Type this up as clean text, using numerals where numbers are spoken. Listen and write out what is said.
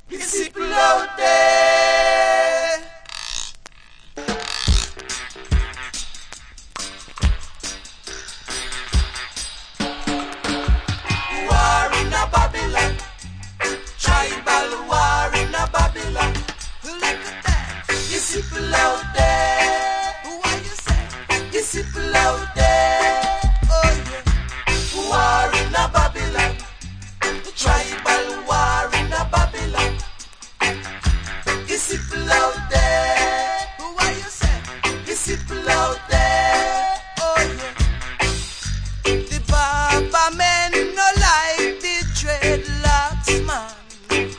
People out there. War in a Babylon. Tribal war in a Babylon. Look at that. People out there. What you say? People out there.